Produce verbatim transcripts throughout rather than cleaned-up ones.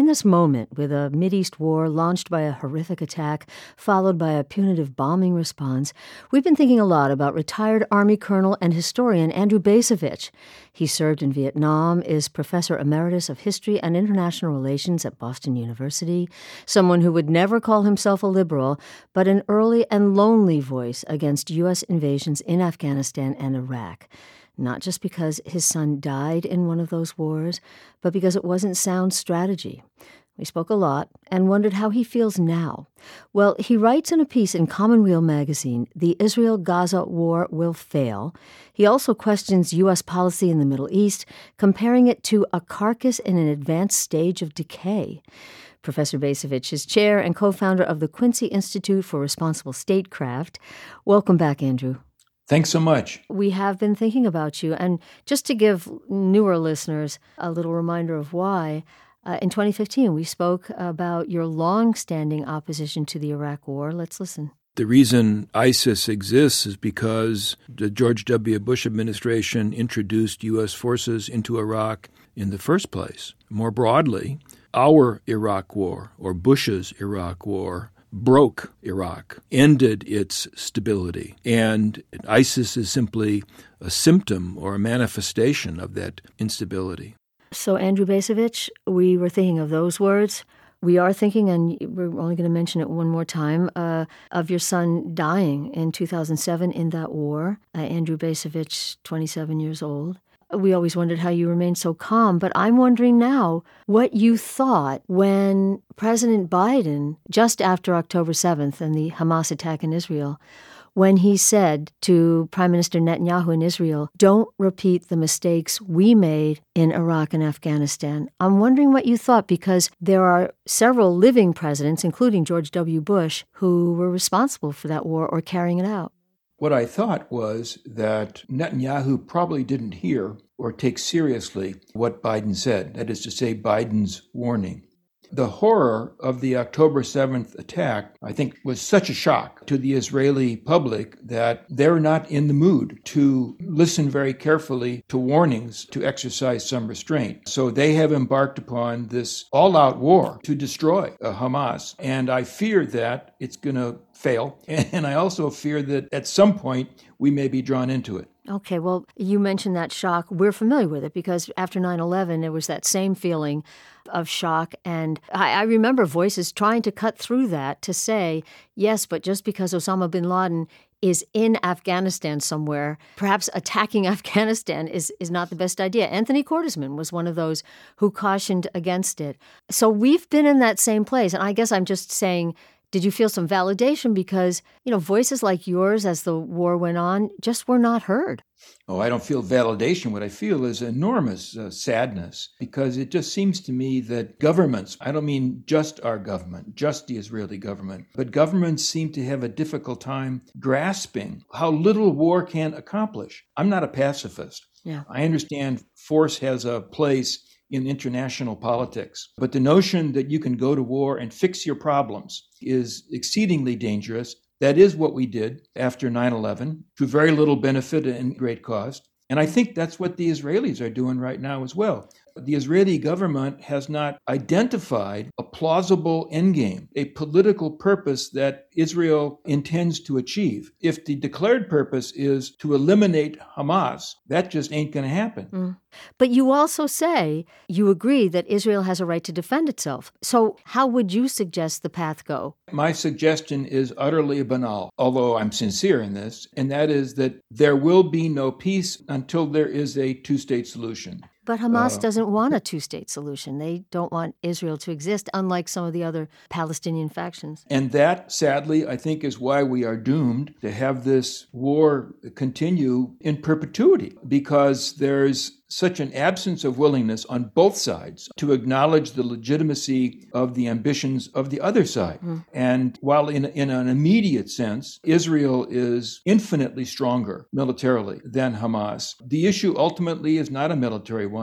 in this moment, with a Mideast war launched by a horrific attack, followed by a punitive bombing response, we've been thinking a lot about retired Army Colonel and historian Andrew Bacevich. He served in Vietnam, is Professor Emeritus of History and International Relations at Boston University, someone who would never call himself a liberal, but an early and lonely voice against U S invasions in Afghanistan and Iraq. Not just because his son died in one of those wars, but because it wasn't sound strategy. We spoke a lot and wondered how he feels now. Well, he writes in a piece in Commonweal magazine, "The Israel-Gaza War Will Fail." He also questions U S policy in the Middle East, comparing it to a carcass in an advanced stage of decay. Professor Bacevich is chair and co-founder of the Quincy Institute for Responsible Statecraft. Welcome back, Andrew. Thanks so much. We have been thinking about you. And just to give newer listeners a little reminder of why, uh, in twenty fifteen, we spoke about your long-standing opposition to the Iraq War. Let's listen. The reason ISIS exists is because the George W. Bush administration introduced U S forces into Iraq in the first place. More broadly, our Iraq War, or Bush's Iraq War, broke Iraq, ended its stability. And ISIS is simply a symptom or a manifestation of that instability. So, Andrew Bacevich, we were thinking of those words. We are thinking, and we're only going to mention it one more time, uh, of your son dying in two thousand seven in that war. Uh, Andrew Bacevich, twenty-seven years old. We always wondered how you remained so calm, but I'm wondering now what you thought when President Biden, just after October seventh and the Hamas attack in Israel, when he said to Prime Minister Netanyahu in Israel, "Don't repeat the mistakes we made in Iraq and Afghanistan." I'm wondering what you thought, because there are several living presidents, including George W. Bush, who were responsible for that war or carrying it out. What I thought was that Netanyahu probably didn't hear or take seriously what Biden said, that is to say, Biden's warning. The horror of the October seventh attack, I think, was such a shock to the Israeli public that they're not in the mood to listen very carefully to warnings to exercise some restraint. So they have embarked upon this all-out war to destroy uh, Hamas. And I fear that it's going to fail. And I also fear that at some point we may be drawn into it. Okay, well, you mentioned that shock. We're familiar with it because after nine eleven, there was that same feeling of shock. And I, I remember voices trying to cut through that to say, yes, but just because Osama bin Laden is in Afghanistan somewhere, perhaps attacking Afghanistan is, is not the best idea. Anthony Cordesman was one of those who cautioned against it. So we've been in that same place. And I guess I'm just saying, did you feel some validation because, you know, voices like yours as the war went on just were not heard? Oh, I don't feel validation. What I feel is enormous uh, sadness, because it just seems to me that governments, I don't mean just our government, just the Israeli government, but governments seem to have a difficult time grasping how little war can accomplish. I'm not a pacifist. Yeah. I understand force has a place in international politics. But the notion that you can go to war and fix your problems is exceedingly dangerous. That is what we did after nine eleven, to very little benefit and great cost. And I think that's what the Israelis are doing right now as well. The Israeli government has not identified a plausible endgame, a political purpose that Israel intends to achieve. If the declared purpose is to eliminate Hamas, that just ain't going to happen. Mm. But you also say you agree that Israel has a right to defend itself. So how would you suggest the path go? My suggestion is utterly banal, although I'm sincere in this, and that is that there will be no peace until there is a two-state solution. But Hamas Uh, doesn't want a two-state solution. They don't want Israel to exist, unlike some of the other Palestinian factions. And that, sadly, I think is why we are doomed to have this war continue in perpetuity, because there's such an absence of willingness on both sides to acknowledge the legitimacy of the ambitions of the other side. Mm. And while in, in an immediate sense, Israel is infinitely stronger militarily than Hamas, the issue ultimately is not a military one.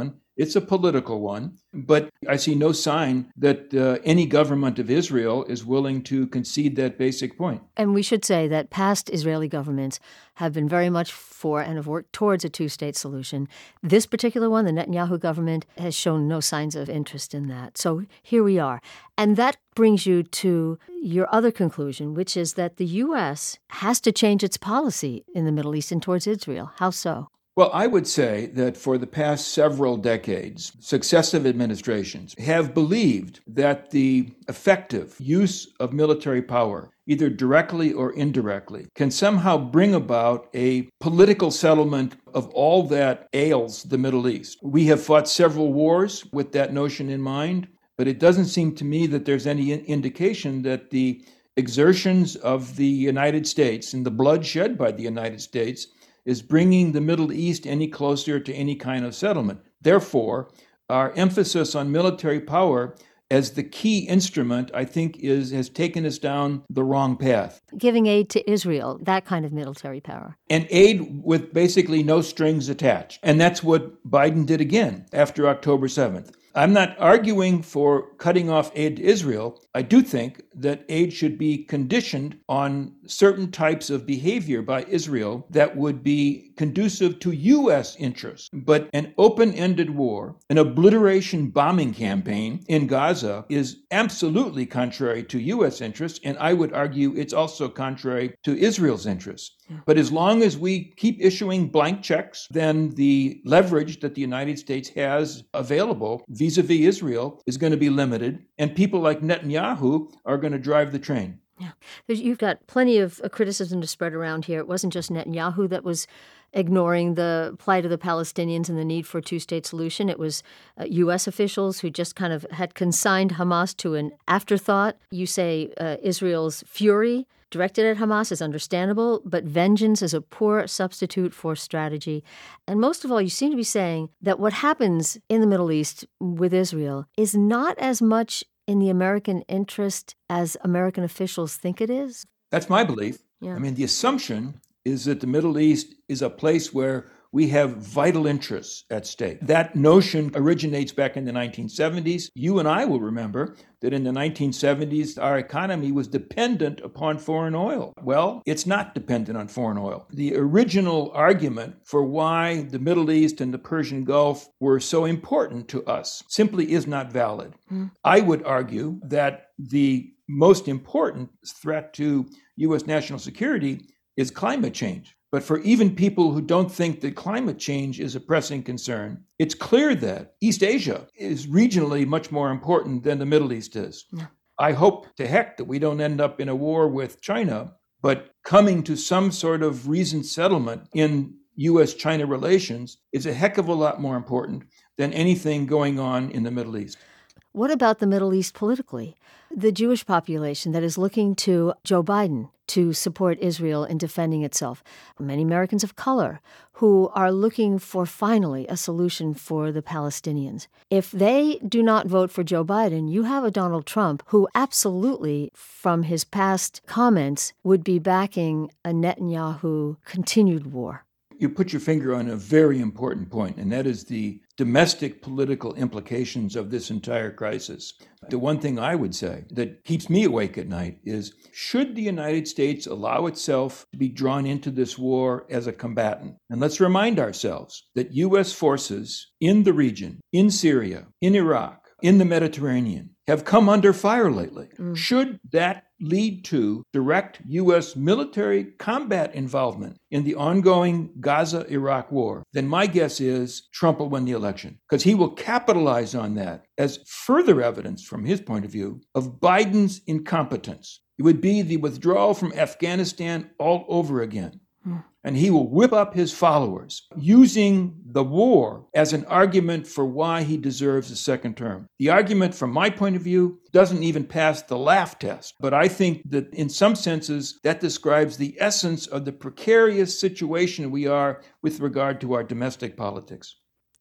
It's a political one, but I see no sign that uh, any government of Israel is willing to concede that basic point. And we should say that past Israeli governments have been very much for and have worked towards a two-state solution. This particular one, the Netanyahu government, has shown no signs of interest in that. So here we are. And that brings you to your other conclusion, which is that the U S has to change its policy in the Middle East and towards Israel. How so? Well, I would say that for the past several decades, successive administrations have believed that the effective use of military power, either directly or indirectly, can somehow bring about a political settlement of all that ails the Middle East. We have fought several wars with that notion in mind, but it doesn't seem to me that there's any indication that the exertions of the United States and the blood shed by the United States is bringing the Middle East any closer to any kind of settlement. Therefore, our emphasis on military power as the key instrument, I think, is has taken us down the wrong path. Giving aid to Israel, that kind of military power. And aid with basically no strings attached. And that's what Biden did again after October seventh. I'm not arguing for cutting off aid to Israel. I do think that aid should be conditioned on certain types of behavior by Israel that would be conducive to U S interests. But an open-ended war, an obliteration bombing campaign in Gaza is absolutely contrary to U S interests, and I would argue it's also contrary to Israel's interests. Yeah. But as long as we keep issuing blank checks, then the leverage that the United States has available vis-a-vis Israel is going to be limited, and people like Netanyahu are going to drive the train. Yeah, There's, you've got plenty of uh, criticism to spread around here. It wasn't just Netanyahu that was ignoring the plight of the Palestinians and the need for a two-state solution. It was uh, U S officials who just kind of had consigned Hamas to an afterthought. You say uh, Israel's fury directed at Hamas is understandable, but vengeance is a poor substitute for strategy. And most of all, you seem to be saying that what happens in the Middle East with Israel is not as much in the American interest as American officials think it is? That's my belief. Yeah. I mean, the assumption is that the Middle East is a place where we have vital interests at stake. That notion originates back in the nineteen seventies. You and I will remember that in the nineteen seventies, our economy was dependent upon foreign oil. Well, it's not dependent on foreign oil. The original argument for why the Middle East and the Persian Gulf were so important to us simply is not valid. Mm. I would argue that the most important threat to U S national security is climate change. But for even people who don't think that climate change is a pressing concern, it's clear that East Asia is regionally much more important than the Middle East is. Yeah. I hope to heck that we don't end up in a war with China, but coming to some sort of reasoned settlement in U S China relations is a heck of a lot more important than anything going on in the Middle East. What about the Middle East politically? The Jewish population that is looking to Joe Biden to support Israel in defending itself. Many Americans of color who are looking for finally a solution for the Palestinians. If they do not vote for Joe Biden, you have a Donald Trump who absolutely, from his past comments, would be backing a Netanyahu continued war. You put your finger on a very important point, and that is the domestic political implications of this entire crisis. The one thing I would say that keeps me awake at night is, should the United States allow itself to be drawn into this war as a combatant? And let's remind ourselves that U S forces in the region, in Syria, in Iraq, in the Mediterranean, have come under fire lately. Mm. Should that lead to direct U S military combat involvement in the ongoing Gaza-Iraq war, then my guess is Trump will win the election, because he will capitalize on that as further evidence, from his point of view, of Biden's incompetence. It would be the withdrawal from Afghanistan all over again. Mm. And he will whip up his followers, using the war as an argument for why he deserves a second term. The argument, from my point of view, doesn't even pass the laugh test. But I think that in some senses, that describes the essence of the precarious situation we are with regard to our domestic politics.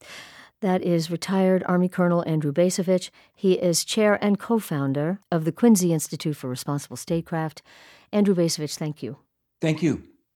That is retired Army Colonel Andrew Bacevich. He is chair and co-founder of the Quincy Institute for Responsible Statecraft. Andrew Bacevich, thank you. Thank you.